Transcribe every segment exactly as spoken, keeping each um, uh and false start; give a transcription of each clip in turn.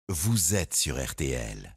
vous êtes sur R T L.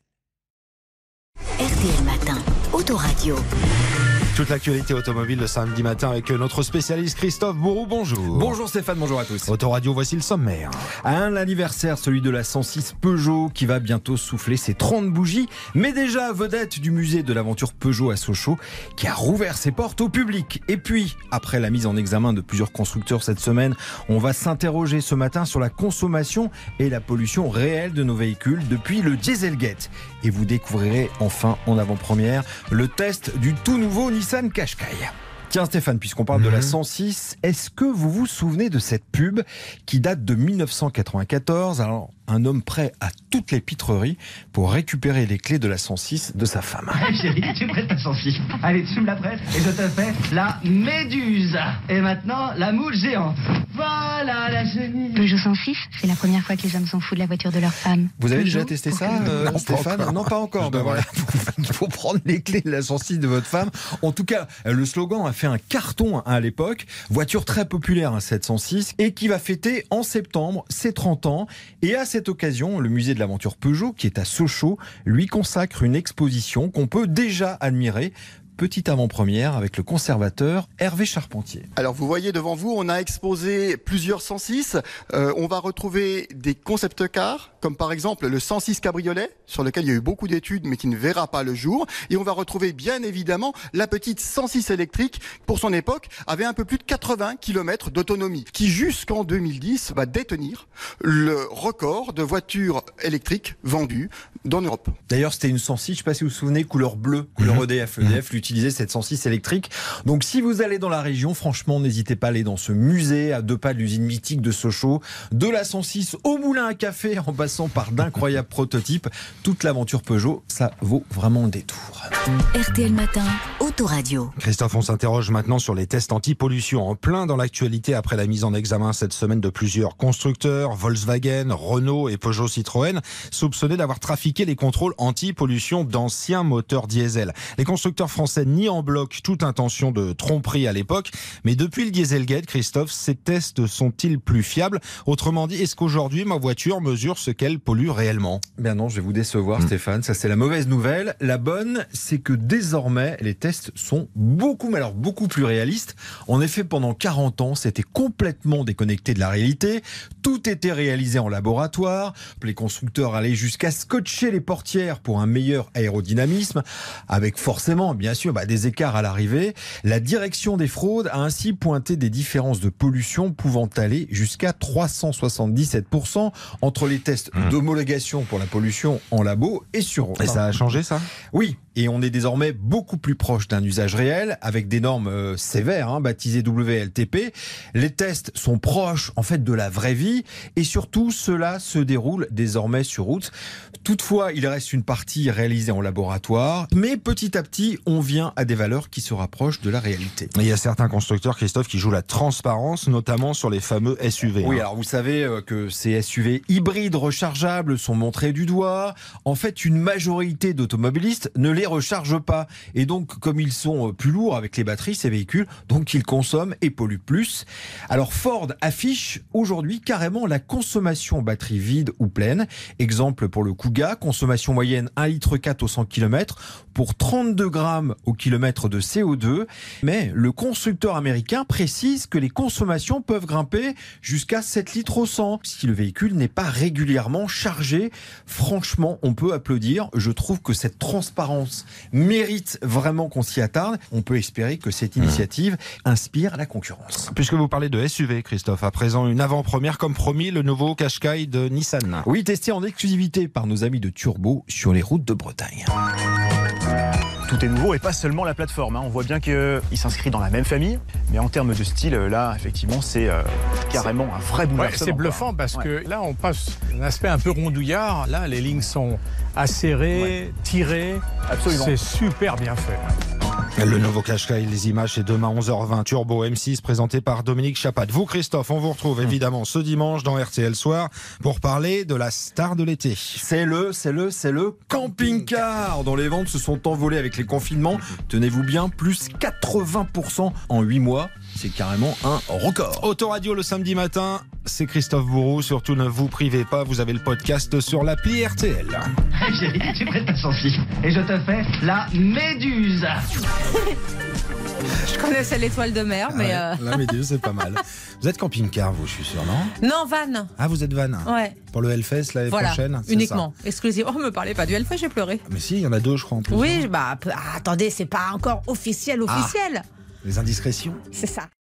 R T L Matin, Autoradio. Toute l'actualité automobile le samedi matin avec notre spécialiste Christophe Bourou. Bonjour. Bonjour Stéphane, bonjour à tous. Autoradio, voici le sommaire. Un anniversaire, celui de la cent six Peugeot qui va bientôt souffler ses trente bougies. Mais déjà vedette du musée de l'aventure Peugeot à Sochaux qui a rouvert ses portes au public. Et puis, après la mise en examen de plusieurs constructeurs cette semaine, on va s'interroger ce matin sur la consommation et la pollution réelle de nos véhicules depuis le Dieselgate. Et vous découvrirez enfin en avant-première le test du tout nouveau Nissan Qashqai. Tiens Stéphane, puisqu'on parle mmh. de la cent six, est-ce que vous vous souvenez de cette pub qui date de mille neuf cent quatre-vingt-quatorze? Alors, un homme prêt à toutes les pitreries pour récupérer les clés de la cent six de sa femme. Ah, chérie, tu me prêtes ta cent six. Allez, tu me la prêtes et je te fais la méduse. Et maintenant, la moule géante. Voilà la chenille. Peugeot cent six, c'est la première fois que les hommes sont fous de la voiture de leur femme. Vous avez Peugeot, déjà testé ça, euh, non, Stéphane? pas Non, pas encore. Ben voilà. Il faut prendre les clés de la cent six de votre femme. En tout cas, le slogan a fait un carton à l'époque. Voiture très populaire, hein, cette cent six, et qui va fêter en septembre ses trente ans. Et à cette occasion, le musée de l'aventure Peugeot, qui est à Sochaux, lui consacre une exposition qu'on peut déjà admirer. Petite avant-première avec le conservateur Hervé Charpentier. Alors vous voyez devant vous, on a exposé plusieurs cent six. Euh, on va retrouver des concept cars, comme par exemple le cent six Cabriolet, sur lequel il y a eu beaucoup d'études mais qui ne verra pas le jour. Et on va retrouver bien évidemment la petite cent six électrique, pour son époque, avait un peu plus de quatre-vingts kilomètres d'autonomie, qui jusqu'en deux mille dix va détenir le record de voitures électriques vendues dans l'Europe. D'ailleurs, c'était une cent six, je ne sais pas si vous vous souvenez, couleur bleue, couleur Mmh. E D F. E D F l'utilisait, cette cent six électrique. Donc si vous allez dans la région, franchement, n'hésitez pas à aller dans ce musée à deux pas de l'usine mythique de Sochaux. De la cent six au moulin à café, en passant par d'incroyables prototypes. Toute l'aventure Peugeot, ça vaut vraiment le détour. R T L Matin, Autoradio. Christophe, on s'interroge maintenant sur les tests anti-pollution en plein dans l'actualité après la mise en examen cette semaine de plusieurs constructeurs, Volkswagen, Renault et Peugeot Citroën, soupçonnés d'avoir trafiqué les contrôles anti-pollution d'anciens moteurs diesel. Les constructeurs français nient en bloc toute intention de tromperie à l'époque, mais depuis le Dieselgate, Christophe, ces tests sont-ils plus fiables? Autrement dit, est-ce qu'aujourd'hui ma voiture mesure ce qu'elle pollue réellement? Ben non, je vais vous décevoir mmh. Stéphane, ça c'est la mauvaise nouvelle. La bonne, c'est que désormais les tests sont beaucoup, mais alors beaucoup plus réalistes. En effet, pendant quarante ans, c'était complètement déconnecté de la réalité. Tout était réalisé en laboratoire. Les constructeurs allaient jusqu'à scotcher les portières pour un meilleur aérodynamisme, avec forcément, bien sûr, bah, des écarts à l'arrivée. La direction des fraudes a ainsi pointé des différences de pollution pouvant aller jusqu'à trois cent soixante-dix-sept pour cent entre les tests mmh. d'homologation pour la pollution en labo et sur route. Et ça a changé ça? Oui, et on est désormais beaucoup plus proche d'un usage réel avec des normes euh, sévères, hein, baptisées W L T P. Les tests sont proches en fait de la vraie vie et surtout cela se déroule désormais sur route. Toutefois, il reste une partie réalisée en laboratoire, mais petit à petit, on vient à des valeurs qui se rapprochent de la réalité. Il y a certains constructeurs, Christophe, qui jouent la transparence, notamment sur les fameux S U V. Oui, hein. alors vous savez que ces S U V hybrides rechargeables sont montrés du doigt. En fait, une majorité d'automobilistes ne les rechargent pas. Et donc, comme ils sont plus lourds avec les batteries, ces véhicules, donc ils consomment et polluent plus. Alors Ford affiche aujourd'hui carrément la consommation batterie vide ou pleine. Exemple pour le Kuga, consommation moyenne un virgule quatre litres au cent kilomètres pour trente-deux grammes au kilomètre de C O deux. Mais le constructeur américain précise que les consommations peuvent grimper jusqu'à sept litres au cent si le véhicule n'est pas régulièrement chargé. Franchement, on peut applaudir. Je trouve que cette transparence mérite vraiment qu'on s'y attarde. On peut espérer que cette initiative inspire la concurrence. Puisque vous parlez de S U V, Christophe, à présent une avant-première comme promis, le nouveau Qashqai de Nissan. Oui, testé en exclusivité par nos amis de Turbo sur les routes de Bretagne. Tout est nouveau et pas seulement la plateforme. Hein. On voit bien qu'il s'inscrit dans la même famille, mais en termes de style, là, effectivement, c'est euh, carrément un vrai bouleversement. Ouais, c'est bluffant parce ouais. que là, on passe un aspect un peu rondouillard. Là, les lignes sont acérées, ouais. tirées. Absolument. C'est super bien fait. Le nouveau Qashqai, les images, c'est demain onze heures vingt, Turbo M six, présenté par Dominique Chapat. Vous, Christophe, on vous retrouve évidemment ce dimanche dans R T L Soir pour parler de la star de l'été. C'est le, c'est le, c'est le camping-car dont les ventes se sont envolées avec les confinements. Tenez-vous bien, plus quatre-vingts pour cent en huit mois. C'est carrément un record. Autoradio le samedi matin, c'est Christophe Bourou. Surtout ne vous privez pas, vous avez le podcast sur l'appli R T L. Chérie, tu prêtes attention. Et je te fais la méduse. Je connaissais l'étoile de mer, mais... Ouais, euh... La méduse, c'est pas mal. Vous êtes camping-car, vous, je suis sûr, non? Non, van. Ah, vous êtes van? Ouais. Pour le Hellfest l'année Voilà, prochaine? c'est uniquement, exclusivement. Oh, me parlez pas du Hellfest, j'ai pleuré. ça. Mais si, il y en a deux, je crois, en plus. Oui, bah, ah, attendez, c'est pas encore officiel, officiel. Les indiscrétions. C'est ça.